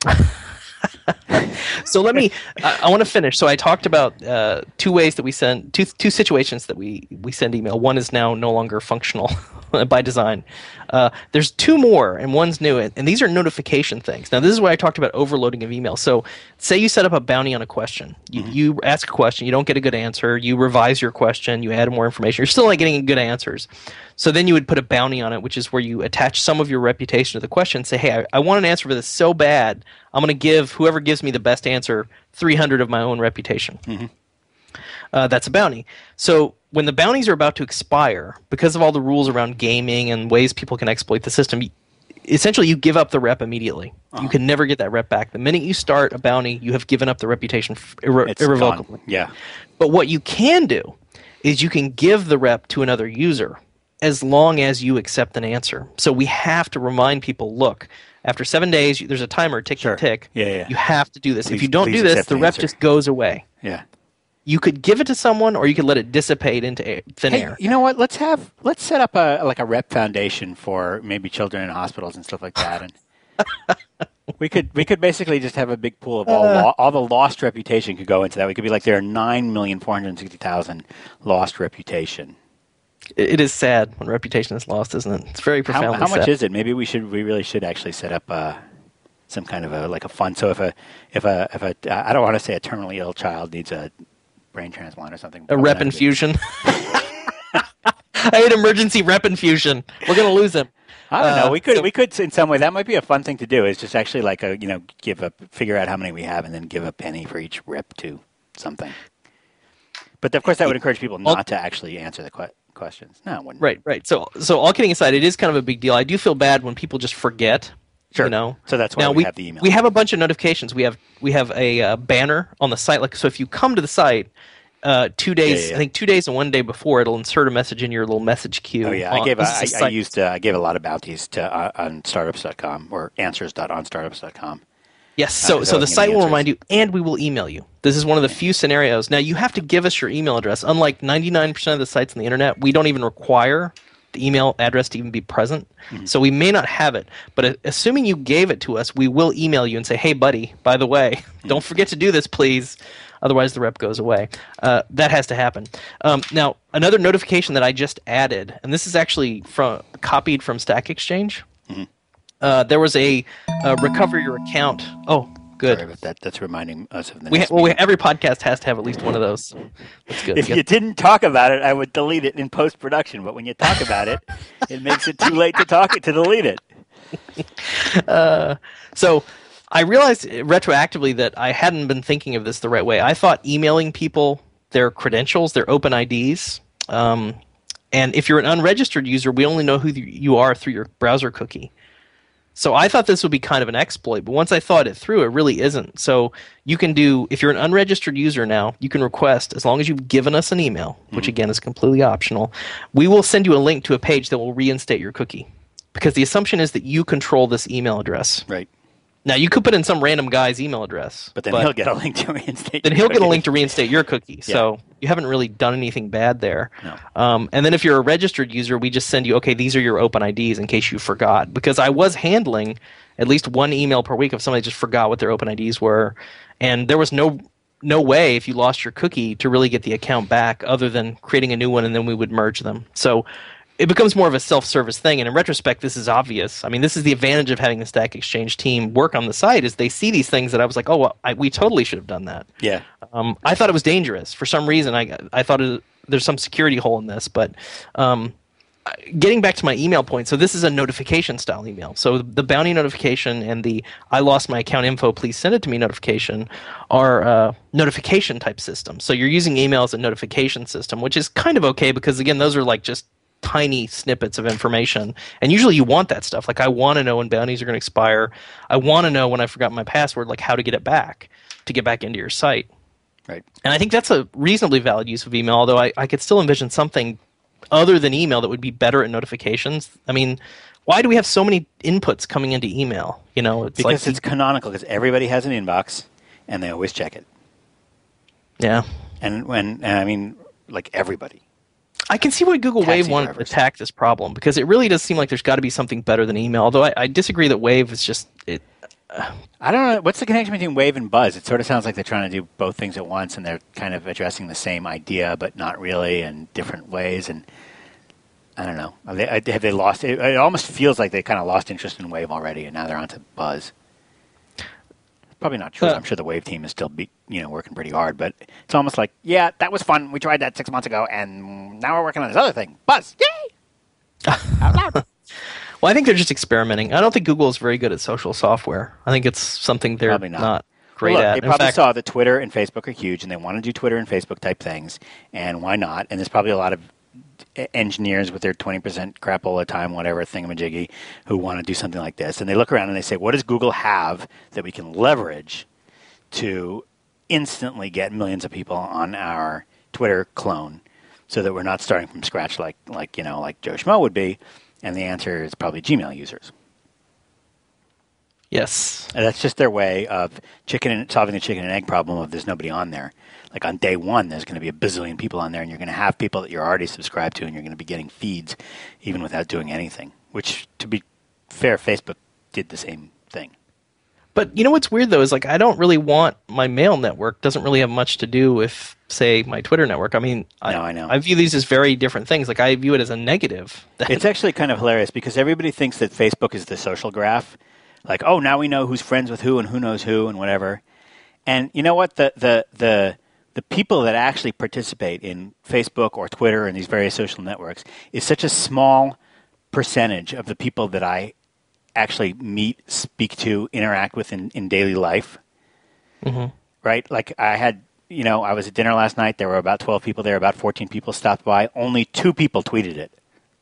So let me. I, I want to finish. So I talked about uh, two ways that we send two two situations that we we send email. One is now no longer functional by design. Uh, there's two more, and one's new, and these are notification things. Now this is where I talked about overloading of email. So say you set up a bounty on a question. You, Mm-hmm. you ask a question, you don't get a good answer. You revise your question, you add more information. You're still not getting good answers. So then you would put a bounty on it, which is where you attach some of your reputation to the question. Say, hey, I, I want an answer for this so bad. I'm going to give whoever gives me the best answer three hundred of my own reputation. Mm-hmm. Uh, that's a bounty. So when the bounties are about to expire, because of all the rules around gaming and ways people can exploit the system, y- essentially you give up the rep immediately. Uh-huh. You can never get that rep back. The minute you start a bounty, you have given up the reputation f- irre- It's irrevocably. gone. Yeah. But what you can do is you can give the rep to another user as long as you accept an answer. So we have to remind people, look, after seven days, you- there's a timer, tick, Sure. tick, tick. Yeah, yeah. You have to do this. Please- if you don't please do this, accept the the rep answer. just goes away. Yeah. You could give it to someone, or you could let it dissipate into a- thin Hey, air. you know what? Let's have let's set up a like a rep foundation for maybe children in hospitals and stuff like that, and we could we could basically just have a big pool of all Uh. lo- all the lost reputation could go into that. We could be like there are nine million four hundred sixty thousand lost reputation. It, it is sad when reputation is lost, isn't it? It's very How, profoundly how much sad. is it? Maybe we should. We really should actually set up uh, some kind of a like a fund. So if a if a if a I don't want to say a terminally ill child needs a brain transplant or something. A rep infusion. I had emergency rep infusion. We're gonna lose him. I don't know. Uh, We could so- we could in some way. That might be a fun thing to do. Is just actually like a you know give a figure out how many we have and then give a penny for each rep to something. But of course, that would encourage people not to actually answer the que- questions. No, it wouldn't. Right, right. So, so all kidding aside, it is kind of a big deal. I do feel bad when people just forget. Sure. You know. So that's why now, we have the email. We have a bunch of notifications. We have we have a uh, banner on the site. Like, so if you come to the site, uh, two days, Yeah, yeah, yeah. I think two days and one day before, it'll insert a message in your little message queue. Oh yeah, I on- gave a, this I, is a I site- used uh, I gave a lot of bounties to uh, on startups dot com or answers dot on startups dot com. Yes, so because I so the wasn't site getting will answers. remind you, and we will email you. This is one of the few scenarios. Now you have to give us your email address. Unlike ninety-nine percent of the sites on the internet, we don't even require the email address to even be present. Mm-hmm. So we may not have it, but uh, assuming you gave it to us, we will email you and say, "Hey, buddy, by the way, Mm-hmm. don't forget to do this, please." Otherwise, the rep goes away. Uh, that has to happen. Um, now, another notification that I just added, and this is actually from copied from Stack Exchange. Mm-hmm. Uh, there was a uh, recover your account. Oh, good. Sorry, but that that's reminding us of the We ha- next well, we, meeting. every podcast has to have at least one of those. That's good. If Get- you didn't talk about it, I would delete it in post production. But when you talk about it, it makes it too late to talk it to delete it. So I realized retroactively that I hadn't been thinking of this the right way. I thought emailing people their credentials, their open I Ds, um, and if you're an unregistered user, we only know who you are through your browser cookie. So I thought this would be kind of an exploit, but once I thought it through, it really isn't. So you can do, if you're an unregistered user now, you can request, as long as you've given us an email, which again is completely optional, we will send you a link to a page that will reinstate your cookie. Because the assumption is that you control this email address. Right. Now, you could put in some random guy's email address. But then he'll get a link to reinstate. then your he'll get a cookie. link to reinstate your cookie. So you haven't really done anything bad there. No. Um, and then if you're a registered user, we just send you, okay, these are your open I Ds in case you forgot. Because I was handling at least one email per week if somebody just forgot what their open I Ds were. And there was no no way if you lost your cookie to really get the account back other than creating a new one and then we would merge them. So it becomes more of a self-service thing, and in retrospect, this is obvious. I mean, this is the advantage of having the Stack Exchange team work on the site is they see these things that I was like, oh, well, I, we totally should have done that. Yeah. Um, I thought it was dangerous for some reason. I I thought it, there's some security hole in this, but um, getting back to my email point, so this is a notification style email. So the bounty notification and the I lost my account info, please send it to me notification are uh, notification type systems. So you're using email as a notification system, which is kind of okay because again, those are like just tiny snippets of information. And usually you want that stuff. Like I want to know when bounties are going to expire. I want to know when I forgot my password, like how to get it back to get back into your site. Right. And I think that's a reasonably valid use of email, although I, I could still envision something other than email that would be better at notifications. I mean, why do we have so many inputs coming into email? You know, it's Because like it's canonical. Because everybody has an inbox, and they always check it. yeah. And when and I mean, like everybody. I can see why Google Taxi Wave wanted to drivers. attack this problem because it really does seem like there's got to be something better than email. Although I, I disagree that Wave is just it. I don't know. What's the connection between Wave and Buzz? It sort of sounds like they're trying to do both things at once, and they're kind of addressing the same idea, but not really, in different ways. And I don't know. Have they, have they lost? It, it almost feels like they kind of lost interest in Wave already, and now they're onto Buzz. Probably not true. Uh, I'm sure the Wave team is still, be, you know, working pretty hard, but it's almost like, yeah, that was fun. We tried that six months ago, and now we're working on this other thing, Buzz. Yay! Out loud. Well, I think they're just experimenting. I don't think Google is very good at social software. I think it's something they're Probably not. not, great Well, look, at. They In probably fact, saw that Twitter and Facebook are huge, and they want to do Twitter and Facebook type things, and why not? And there's probably a lot of e- engineers with their twenty percent crapola time, whatever, thingamajiggy, who want to do something like this. And they look around and they say, what does Google have that we can leverage to instantly get millions of people on our Twitter clone so that we're not starting from scratch like, like you know, like Joe Schmo would be? And the answer is probably Gmail users. yes. And that's just their way of chicken and, solving the chicken and egg problem of there's nobody on there. Like on day one, there's going to be a bazillion people on there, and you're going to have people that you're already subscribed to, and you're going to be getting feeds even without doing anything. Which, to be fair, Facebook did the same thing. But you know what's weird though is like I don't really want my mail network doesn't really have much to do with say my Twitter network. I mean, I, No, I know. I view these as very different things. Like I view it as a negative. It's actually kind of hilarious because everybody thinks that Facebook is the social graph. Like, oh, now we know who's friends with who and who knows who and whatever. And you know what? The the the the people that actually participate in Facebook or Twitter and these various social networks is such a small percentage of the people that I actually meet, speak to, interact with in, in daily life. Mm-hmm. Right? Like I had, you know, I was at dinner last night. There were about twelve people there. About fourteen people stopped by. Only two people tweeted it.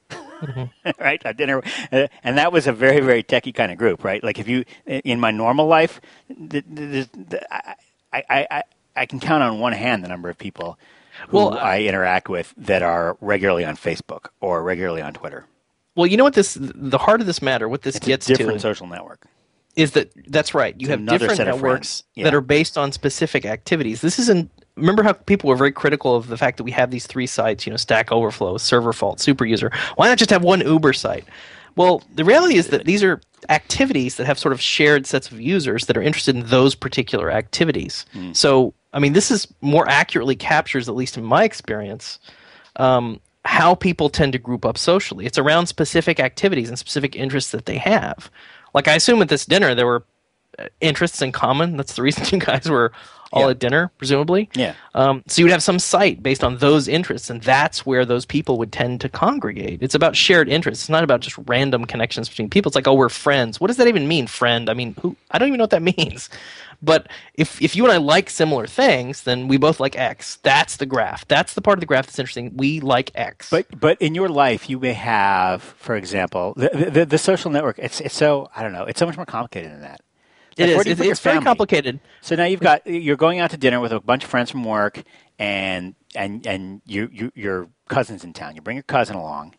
Mm-hmm. Right? At dinner. Uh, and that was a very, very techie kind of group, right? Like if you, in my normal life, the, the, the, I, I, I, I can count on one hand the number of people who well, I interact with that are regularly on Facebook or regularly on Twitter. Well, you know what this the heart of this matter, what this It's gets a different to social network. is that that's right. You It's have another different set of networks friends. Yeah. that are based on specific activities. This isn't remember how people were very critical of the fact that we have these three sites, you know, Stack Overflow, Server Fault, Superuser. Why not just have one Uber site? Well, the reality is that these are activities that have sort of shared sets of users that are interested in those particular activities. Mm. So, I mean, this is more accurately captures, at least in my experience, um, how people tend to group up socially. It's around specific activities and specific interests that they have. Like, I assume at this dinner there were interests in common. That's the reason you guys were all yeah. at dinner, presumably. Yeah. Um, so you would have some site based on those interests, and that's where those people would tend to congregate. It's about shared interests. It's not about just random connections between people. It's like, oh, we're friends. What does that even mean, friend? I mean, who? I don't even know what that means. But if if you and I like similar things, then we both like X. That's the graph. That's the part of the graph that's interesting. We like X. But but in your life, you may have, for example, the the, the social network. It's it's so I don't know. It's so much more complicated than that. It like, is. It's, it's very complicated. So now you've got you're going out to dinner with a bunch of friends from work, and and and you, you your cousin's in town. You bring your cousin along,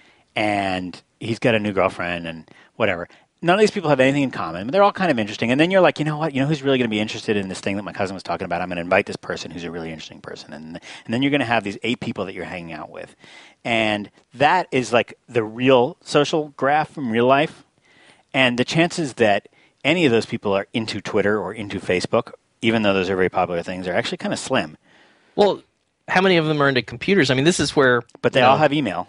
and he's got a new girlfriend and whatever. None of these people have anything in common, but they're all kind of interesting. And then you're like, you know what? You know who's really going to be interested in this thing that my cousin was talking about? I'm going to invite this person who's a really interesting person. And and then you're going to have these eight people that you're hanging out with. And that is like the real social graph from real life. And the chances that any of those people are into Twitter or into Facebook, even though those are very popular things, are actually kind of slim. Well, how many of them are into computers? I mean, this is where... But they you all know, have email.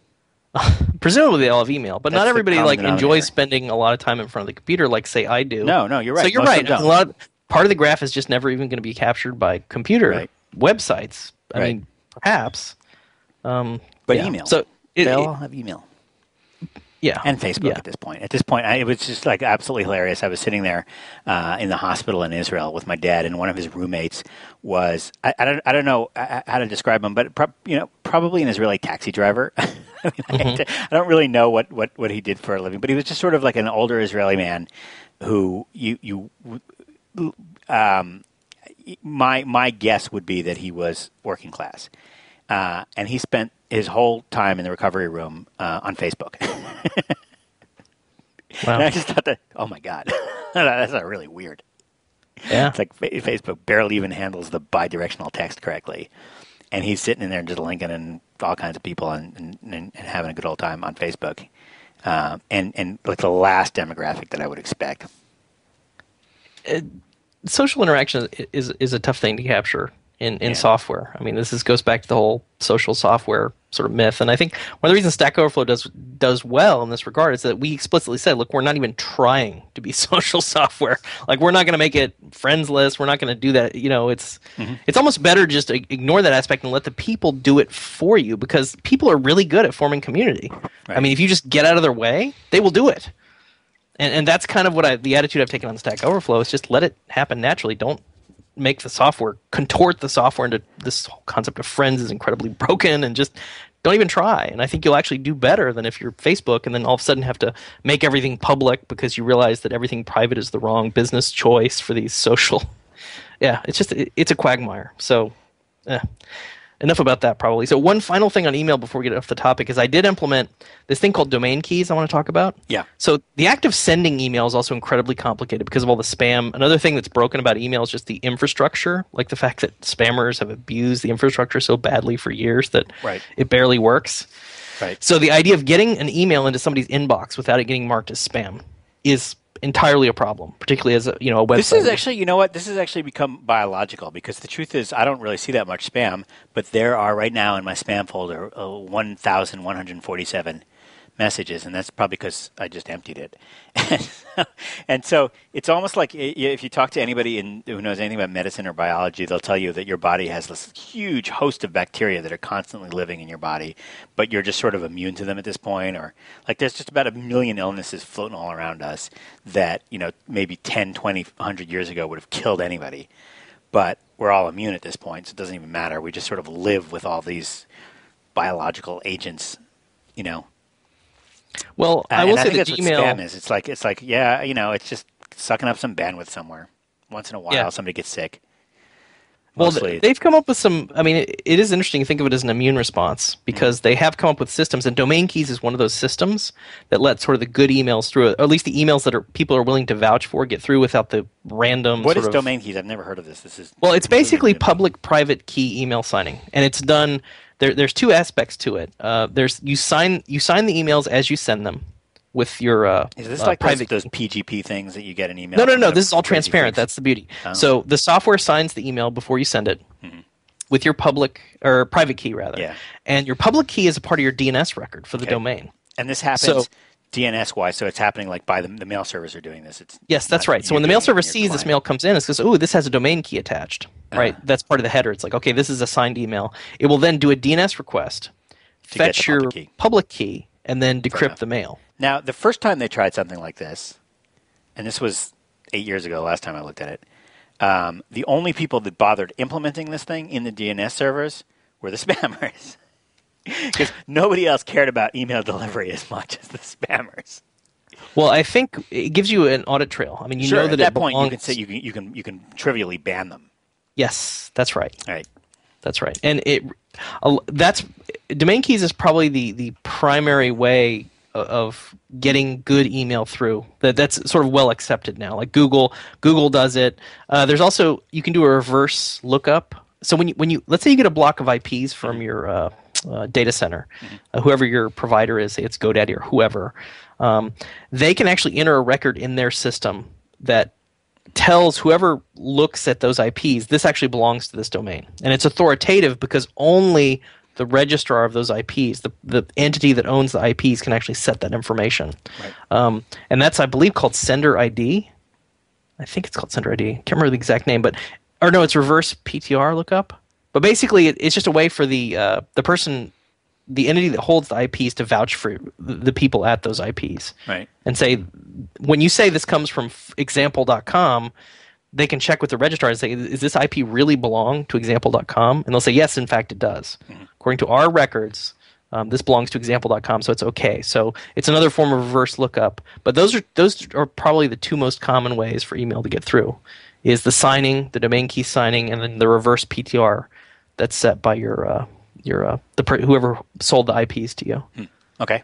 Presumably they all have email, but That's not the everybody common like denominator. enjoys spending a lot of time in front of the computer, like say I do. No, no, you're right. So you're Most right. of them A don't. lot of, part of the graph is just never even going to be captured by computer Right. websites. I Right. mean, perhaps. Um, But yeah. email. So it, they it- all have email. yeah, And Facebook Yeah. at this point. At this point, I, it was just like absolutely hilarious. I was sitting there uh, in the hospital in Israel with my dad, and one of his roommates was I, I don't I don't know uh, how to describe him, but pro- you know probably an Israeli taxi driver. I, mean, Mm-hmm. I, I don't really know what, what, what he did for a living, but he was just sort of like an older Israeli man who you you um, my my guess would be that he was working class, uh, and he spent his whole time in the recovery room uh, on Facebook. Wow. And I just thought that, oh my God, that's not really weird. Yeah. It's like fa- Facebook barely even handles the bi-directional text correctly. And he's sitting in there just linking and all kinds of people and, and, and having a good old time on Facebook. Uh, and, and like the last demographic that I would expect. Social interaction is is a tough thing to capture in, in Yeah. software. I mean, this is, goes back to the whole social software sort of myth. And I think one of the reasons Stack Overflow does does well in this regard is that we explicitly said, look, we're not even trying to be social software. Like, we're not going to make it friends list. We're not going to do that. You know, it's Mm-hmm. it's almost better just to ignore that aspect and let the people do it for you, because people are really good at forming community. I Right. mean, if you just get out of their way, they will do it. And and that's kind of what I the attitude I've taken on Stack Overflow is just let it happen naturally. Don't make the software, contort the software into this whole concept of friends is incredibly broken, and just don't even try. And I think you'll actually do better than if you're Facebook and then all of a sudden have to make everything public because you realize that everything private is the wrong business choice for these social. Yeah, it's just it, it's a quagmire. So, eh. Enough about that, probably. So one final thing on email before we get off the topic is I did implement this thing called domain keys I want to talk about. Yeah. So the act of sending email is also incredibly complicated because of all the spam. Another thing that's broken about email is just the infrastructure, like the fact that spammers have abused the infrastructure so badly for years that Right. it barely works. Right. So the idea of getting an email into somebody's inbox without it getting marked as spam is entirely a problem, particularly as a, you know a website. This is actually, you know what? This has actually become biological because the truth is I don't really see that much spam, but there are right now in my spam folder uh, one thousand one hundred forty-seven messages, and that's probably because I just emptied it. And so it's almost like if you talk to anybody in, who knows anything about medicine or biology, they'll tell you that your body has this huge host of bacteria that are constantly living in your body, but you're just sort of immune to them at this point. Or like there's just about a million illnesses floating all around us that, you know, maybe ten, twenty, one hundred years ago would have killed anybody. But we're all immune at this point, so it doesn't even matter. We just sort of live with all these biological agents, you know. Well, I will and say I think that that's Gmail what spam is. It's like it's like yeah, you know, it's just sucking up some bandwidth somewhere. Once in a while, Yeah. somebody gets sick. Well, Mostly, they've come up with some. I mean, it, it is interesting to think of it as an immune response because they have come up with systems, and Domain Keys is one of those systems that let sort of the good emails through, or at least the emails that are people are willing to vouch for get through without the random. what sort is of, domain keys? I've never heard of this. This is Well, it's basically completely new. public-private key email signing, and it's done. There, there's two aspects to it. Uh, there's you sign you sign the emails as you send them with your uh, Is this uh, like those, private. those P G P things that you get in email? No, no, from no. the This is all crazy transparent. freaks? That's the beauty. Oh. So the software signs the email before you send it Mhm. with your public or private key rather. Yeah. And your public key is a part of your D N S record for the Okay. domain. And this happens So- D N S wise, so it's happening like by the, the mail servers are doing this. It's Yes, that's not right. So you when the doing mail it in server your sees this client. mail comes in, it says, "Oh, this has a domain key attached." Right. Uh-huh. That's part of the header. It's like, okay, this is a signed email. It will then do a D N S request, To get fetch the your public key. public key, and then enough. decrypt the mail. Now, the first time they tried something like this, and this was eight years ago, last time I looked at it, um, the only people that bothered implementing this thing in the D N S servers were the spammers. Because nobody else cared about email delivery as much as the spammers. Well, I think it gives you an audit trail. I mean, you sure, know at that that it point you belongs. can say you can you can you can trivially ban them. Yes, that's right. All right. That's right. And it uh, that's domain keys is probably the the primary way o- of getting good email through. That that's sort of well accepted now. Like Google Google does it. Uh, there's also you can do a reverse lookup. So when you when you let's say you get a block of I Ps from your uh, uh, data center, uh, whoever your provider is, say it's GoDaddy or whoever, um, they can actually enter a record in their system that tells whoever looks at those I Ps, this actually belongs to this domain. And it's authoritative because only the registrar of those I Ps, the, the entity that owns the I Ps, can actually set that information. Right. Um, and that's, I believe, called Sender I D. I think it's called Sender I D. Can't remember the exact name, but or no, it's reverse P T R lookup. But basically, it, it's just a way for the uh, the person, the entity that holds the I Ps, to vouch for the, the people at those I Ps. Right. And say, when you say this comes from example dot com, they can check with the registrar and say, is this I P really belong to example dot com? And they'll say, yes, in fact, it does. Mm-hmm. According to our records, um, this belongs to example dot com, so it's okay. So it's another form of reverse lookup. But those are those are probably the two most common ways for email to get through, is the signing, the domain key signing, and then the reverse P T R that's set by your uh, your uh, the per- whoever sold the I Ps to you. Hmm. Okay.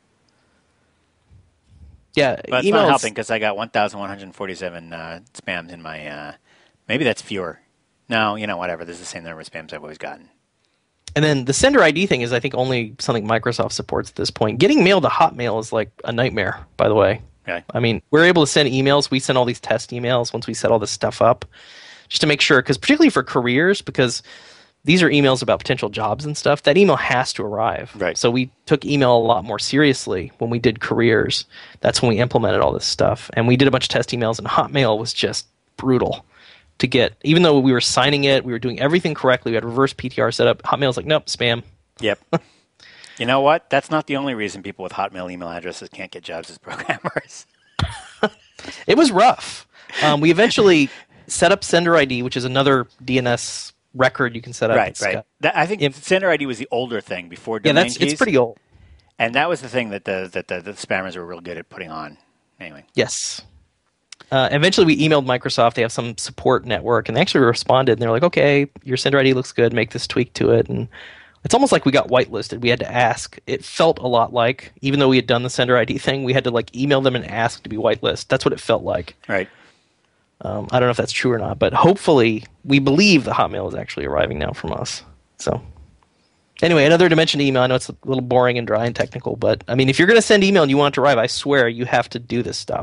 Yeah, But it's email not is- helping because I got one thousand one hundred forty-seven uh, spams in my. Uh, maybe that's fewer. No, you know, whatever. This is the same number of spams I've always gotten. And then the sender I D thing is, I think, only something Microsoft supports at this point. Getting mail to Hotmail is like a nightmare, by the way. Really? I mean, we're able to send emails. We send all these test emails once we set all this stuff up, just to make sure, because particularly for careers, because these are emails about potential jobs and stuff, that email has to arrive. Right. So we took email a lot more seriously when we did careers. That's when we implemented all this stuff. And we did a bunch of test emails, and Hotmail was just brutal to get. Even though we were signing it, we were doing everything correctly, we had reverse P T R set up, Hotmail's like, nope, spam. Yep. You know what? That's not the only reason people with Hotmail email addresses can't get jobs as programmers. It was rough. Um, we eventually set up Sender I D, which is another D N S record you can set up. right, It's right. got- That, I think Yep. Sender I D was the older thing before yeah, domain that's keys. it's pretty old. And that was the thing that the that the, the spammers were real good at putting on. Anyway. Yes. Uh, eventually, we emailed Microsoft. They have some support network, and they actually responded. And they're like, "Okay, your Sender I D looks good. Make this tweak to it." And it's almost like we got whitelisted. We had to ask. It felt a lot like, even though we had done the Sender I D thing, we had to like email them and ask to be whitelisted. That's what it felt like. Right. Um, I don't know if that's true or not, but hopefully, we believe the Hotmail is actually arriving now from us. So, anyway, another dimension to email. I know it's a little boring and dry and technical, but I mean, if you're going to send email and you want it to arrive, I swear you have to do this stuff.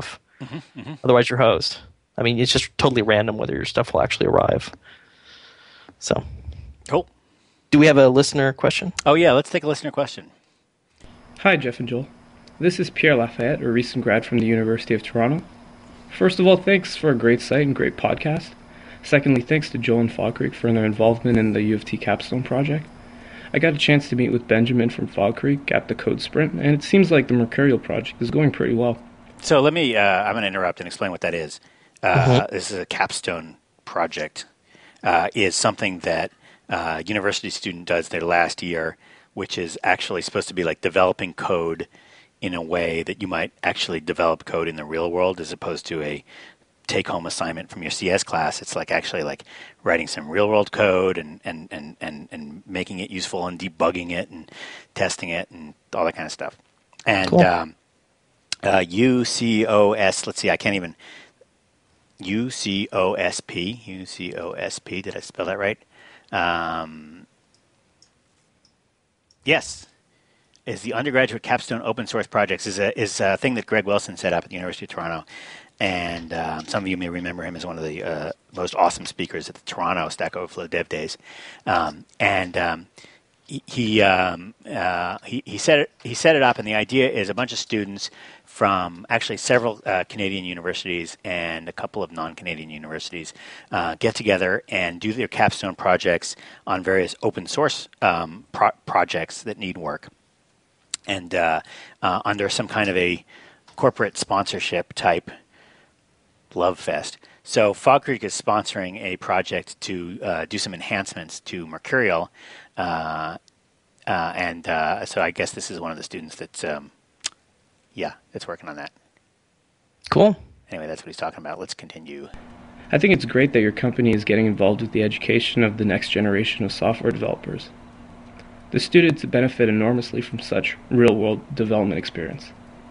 Mm-hmm, mm-hmm. Otherwise, you're hosed. I mean, it's just totally random whether your stuff will actually arrive. So, cool. Do we have a listener question? Oh, yeah, let's take a listener question. Hi, Jeff and Joel. This is Pierre Lafayette, a recent grad from the University of Toronto. First of all, thanks for a great site and great podcast. Secondly, thanks to Joel and Fog Creek for their involvement in the U of T Capstone project. I got a chance to meet with Benjamin from Fog Creek at the Code Sprint, and it seems like the Mercurial project is going pretty well. So let me, uh, I'm going to interrupt and explain what that is. Uh, mm-hmm. This is a capstone project. Uh, is something that uh, a university student does their last year, which is actually supposed to be like developing code in a way that you might actually develop code in the real world as opposed to a take-home assignment from your C S class. It's like actually like writing some real-world code and, and, and, and, and making it useful and debugging it and testing it and all that kind of stuff. And cool. um, uh, U C O S, let's see, I can't even, U C O S P, U C O S P, did I spell that right? Um, yes. Is the undergraduate capstone open source projects is a is a thing that Greg Wilson set up at the University of Toronto, and um, some of you may remember him as one of the uh, most awesome speakers at the Toronto Stack Overflow Dev Days, um, and um, he he, um, uh, he he set it he set it up, and the idea is a bunch of students from actually several uh, Canadian universities and a couple of non-Canadian universities uh, get together and do their capstone projects on various open source um, pro- projects that need work. And uh, uh, under some kind of a corporate sponsorship type love fest. So Fog Creek is sponsoring a project to uh, do some enhancements to Mercurial. Uh, uh, and uh, so I guess this is one of the students that's, um, yeah, that's working on that. Cool. Anyway, that's what he's talking about. Let's continue. I think it's great that your company is getting involved with the education of the next generation of software developers. The students benefit enormously from such real-world development experience.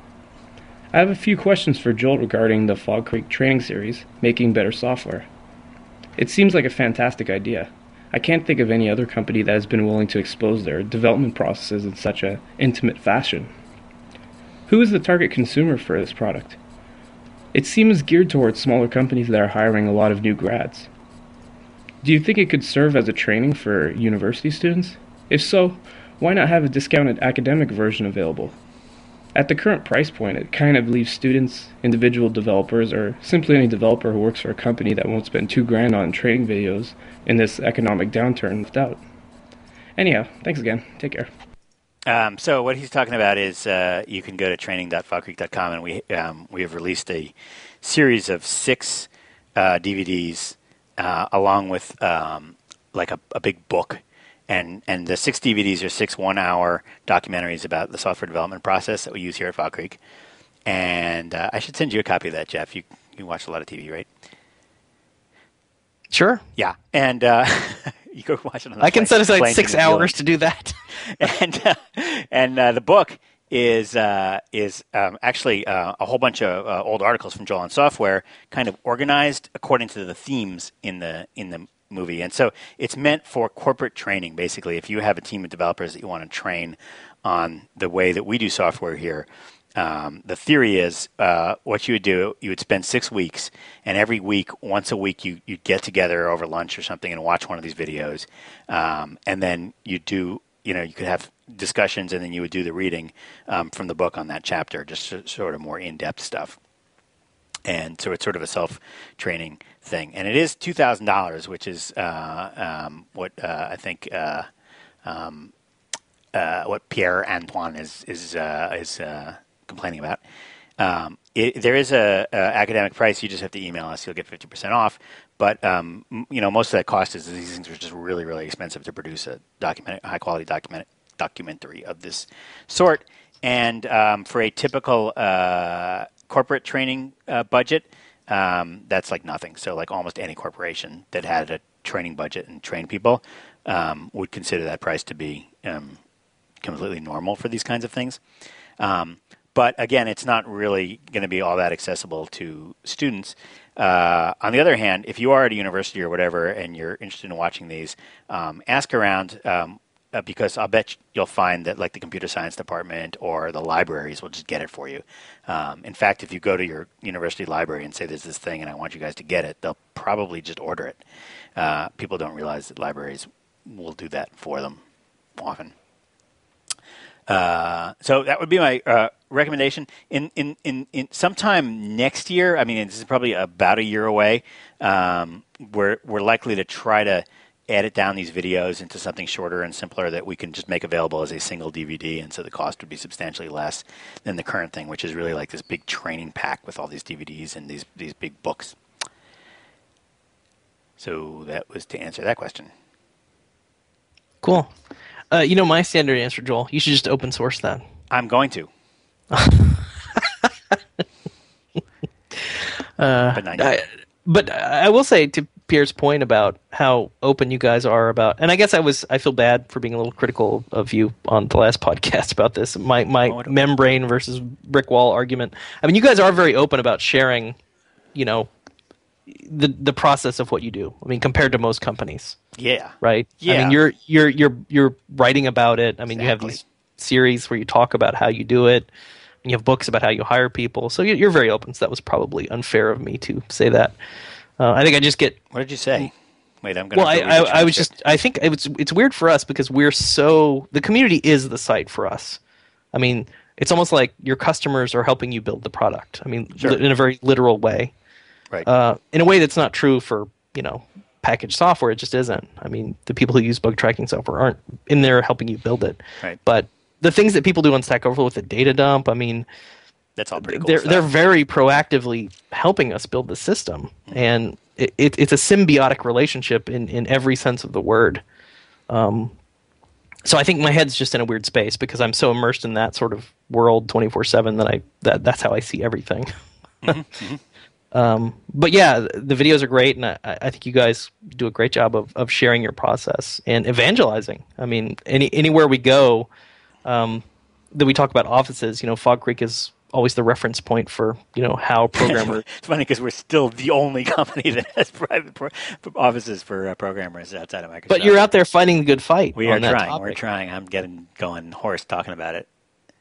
I have a few questions for Joel regarding the Fog Creek training series, Making Better Software. It seems like a fantastic idea. I can't think of any other company that has been willing to expose their development processes in such an intimate fashion. Who is the target consumer for this product? It seems geared towards smaller companies that are hiring a lot of new grads. Do you think it could serve as a training for university students? If so, why not have a discounted academic version available? At the current price point, it kind of leaves students, individual developers, or simply any developer who works for a company that won't spend two grand on training videos in this economic downturn left out. Anyhow, thanks again. Take care. Um, so what he's talking about is uh, you can go to training dot fog creek dot com, and we um, we have released a series of six uh, D V Ds uh, along with um, like a, a big book. And and the six D V Ds are six one-hour documentaries about the software development process that we use here at Fog Creek. And uh, I should send you a copy of that, Jeff. You you watch a lot of T V, right? Sure. Yeah. And uh, you go watch it on the I can set aside six hours to do that. and uh, and uh, the book is uh, is um, actually uh, a whole bunch of uh, old articles from Joel on Software, kind of organized according to the themes in the in the movie. And so it's meant for corporate training, basically. If you have a team of developers that you want to train on the way that we do software here, um, the theory is uh, what you would do, you would spend six weeks, and every week, once a week, you, you'd get together over lunch or something and watch one of these videos. Um, and then you do, you know, you could have discussions, and then you would do the reading um, from the book on that chapter, just sort of more in-depth stuff. And so it's sort of a self-training thing. And it is two thousand dollars, which is uh, um, what uh, I think uh, um, uh, what Pierre Antoine is is uh, is uh, complaining about. Um, it, there is a, a academic price. You just have to email us. You'll get fifty percent off. But um, you know, most of that cost is these things are just really, really expensive to produce a document, high-quality document, documentary of this sort. And um, for a typical uh, corporate training uh, budget, um, that's like nothing. So like almost any corporation that had a training budget and trained people um, would consider that price to be um, completely normal for these kinds of things. Um, but again, it's not really going to be all that accessible to students. Uh, on the other hand, if you are at a university or whatever and you're interested in watching these, um, ask around. Um, uh, because I'll bet you'll find that like the computer science department or the libraries will just get it for you. Um, in fact, if you go to your university library and say there's this thing and I want you guys to get it, they'll probably just order it. Uh, people don't realize that libraries will do that for them often. Uh, so that would be my uh, recommendation. In, in, in, in sometime next year, I mean, this is probably about a year away, um, we're, we're likely to try to edit down these videos into something shorter and simpler that we can just make available as a single D V D, and so the cost would be substantially less than the current thing, which is really like this big training pack with all these D V Ds and these, these big books. So that was to answer that question. Cool. Uh, you know my standard answer, Joel. You should just open source that. I'm going to. uh, but, not I, but I will say to Pierre's point about how open you guys are about, and I guess I was I feel bad for being a little critical of you on the last podcast about this. My my oh, membrane versus brick wall argument. I mean, you guys are very open about sharing, you know, the the process of what you do. I mean, compared to most companies. Yeah. Right. Yeah. I mean, you're you're you're you're writing about it. I mean, exactly. You have these series where you talk about how you do it. And you have books about how you hire people. So you're very open. So that was probably unfair of me to say that. Uh, I think I just get. What did you say? Wait, I'm going well, to. Well, I, I, I was just. I think it's it's weird for us because we're so the community is the site for us. I mean, it's almost like your customers are helping you build the product. I mean, sure. li- in a very literal way. Right. Uh, in a way that's not true for you know packaged software. It just isn't. I mean, the people who use bug tracking software aren't in there helping you build it. Right. But the things that people do on Stack Overflow with the data dump, I mean. That's all pretty cool They're stuff. they're very proactively helping us build the system, mm-hmm. and it, it, it's a symbiotic relationship in, in every sense of the word. Um, so I think my head's just in a weird space because I'm so immersed in that sort of world twenty-four seven that I that that's how I see everything. mm-hmm. Mm-hmm. Um, but yeah, the videos are great, and I, I think you guys do a great job of, of sharing your process and evangelizing. I mean, any anywhere we go, um, that we talk about offices, you know, Fog Creek is always the reference point for, you know, how programmers... It's funny because we're still the only company that has private pro- offices for uh, programmers outside of Microsoft. But you're out there fighting the good fight. We are on that trying. topic. We're trying. I'm getting going hoarse talking about it.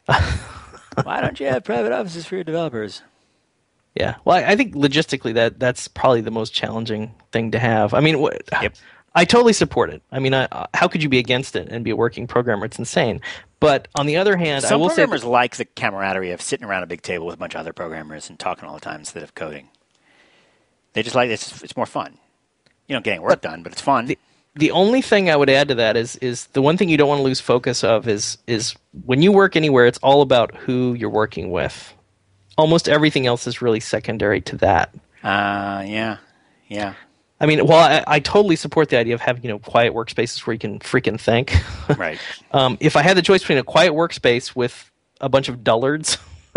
Why don't you have private offices for your developers? Yeah. Well, I, I think logistically that that's probably the most challenging thing to have. I mean, wh- yep. I totally support it. I mean, I, uh, how could you be against it and be a working programmer? It's insane. But on the other hand, some I will programmers say that, like the camaraderie of sitting around a big table with a bunch of other programmers and talking all the time instead of coding. They just like it's it's more fun. You know, getting work but done, but it's fun. The, the only thing I would add to that is is the one thing you don't want to lose focus of is is when you work anywhere, it's all about who you're working with. Almost everything else is really secondary to that. Uh, yeah, yeah. I mean, while I, I totally support the idea of having, you know, quiet workspaces where you can freaking think. Right. um, if I had the choice between a quiet workspace with a bunch of dullards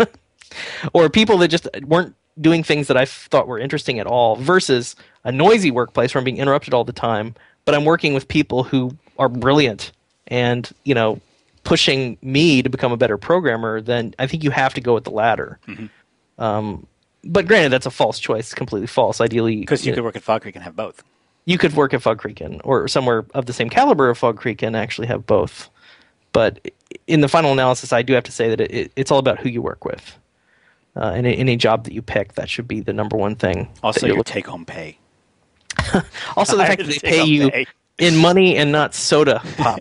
or people that just weren't doing things that I thought were interesting at all versus a noisy workplace where I'm being interrupted all the time, but I'm working with people who are brilliant and, you know, pushing me to become a better programmer, then I think you have to go with the latter. Mm-hmm. Um, But granted, that's a false choice, completely false. Ideally, because you, you could know, work at Fog Creek and have both. You could work at Fog Creek and, or somewhere of the same caliber of Fog Creek and actually have both. But in the final analysis, I do have to say that it, it, it's all about who you work with. Uh, and in any job that you pick, that should be the number one thing. Also, your take-home pay. Also, the fact that they pay you pay. in money and not soda pop.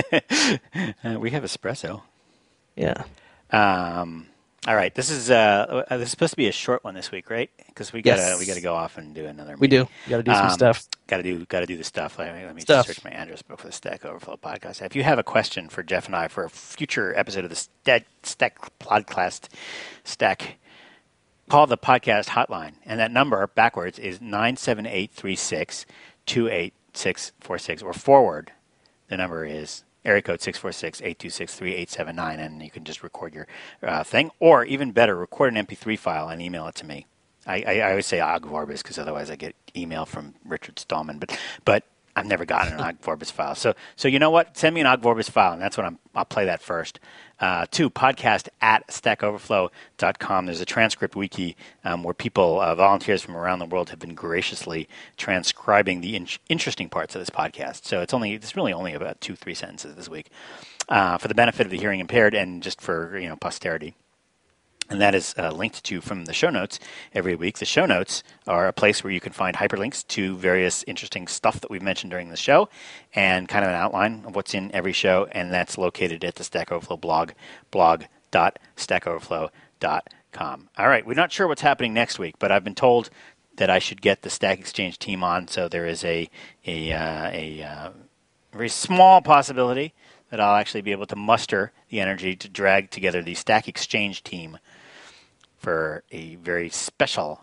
uh, we have espresso. Yeah. Um. All right, this is uh, this is supposed to be a short one this week, right? Because we gotta yes. we gotta go off and do another. We meeting. do. We gotta do some um, stuff. Gotta do gotta do the stuff. Let me, let me stuff. search my address book for the Stack Overflow podcast. If you have a question for Jeff and I for a future episode of the Stack, Stack Podcast Stack, call the podcast hotline, and that number backwards is nine seven eight three six two eight six four six, or forward. The number is area code six four six, eight two six, three eight seven nine, and you can just record your uh, thing. Or even better, record an M P three file and email it to me. I, I, I always say Ogg Vorbis because otherwise I get email from Richard Stallman. But but I've never gotten an Ogg Vorbis file. So, so you know what? Send me an Ogg Vorbis file, and that's what I'm. I'll play that first. Uh, two, podcast at stack overflow dot com. There's a transcript wiki um, where people, uh, volunteers from around the world, have been graciously transcribing the in- interesting parts of this podcast. So it's only it's really only about two, three sentences this week uh, for the benefit of the hearing impaired and just for you know posterity. And that is uh, linked to from the show notes every week. The show notes are a place where you can find hyperlinks to various interesting stuff that we've mentioned during the show and kind of an outline of what's in every show. And that's located at the Stack Overflow blog, blog dot stack overflow dot com. All right, we're not sure what's happening next week, but I've been told that I should get the Stack Exchange team on. So there is a, a, uh, a uh, very small possibility that I'll actually be able to muster the energy to drag together the Stack Exchange team for a very special,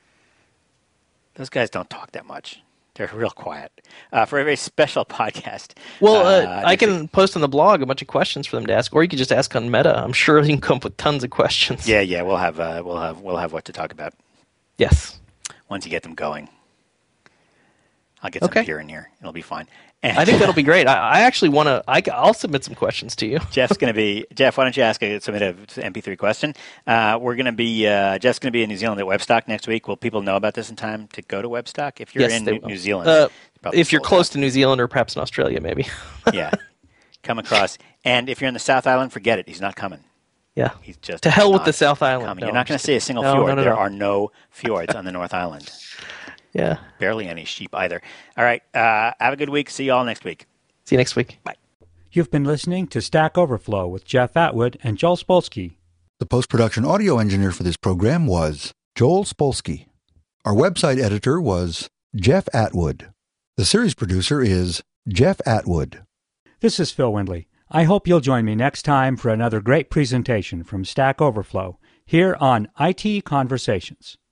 those guys don't talk that much. They're real quiet. Uh, for a very special podcast. Well, uh, uh, I can week. post on the blog a bunch of questions for them to ask, or you could just ask on Meta. I'm sure you can come up with tons of questions. Yeah, yeah, we'll have, uh, we'll have, we'll have what to talk about. Yes. Once you get them going. I'll get some okay. beer in here. It'll be fine. And I think that'll be great. I, I actually want to. I'll submit some questions to you. Jeff's going to be Jeff. Why don't you ask a submit a M P three question? Uh, we're going to be uh, Jeff's going to be in New Zealand at Webstock next week. Will people know about this in time to go to Webstock? If you're yes, in they New, will. New Zealand, uh, if you're close out. to New Zealand or perhaps in Australia, maybe. Yeah, come across. And if you're in the South Island, forget it. He's not coming. Yeah, he's just to hell with not the South Island. Coming. No, you're not going to see a single no, fjord. No, no, there no. are no fjords on the North Island. Yeah, barely any sheep either. All right, uh, have a good week. See you all next week. See you next week. Bye. You've been listening to Stack Overflow with Jeff Atwood and Joel Spolsky. The post-production audio engineer for this program was Joel Spolsky. Our website editor was Jeff Atwood. The series producer is Jeff Atwood. This is Phil Windley. I hope you'll join me next time for another great presentation from Stack Overflow here on I T Conversations.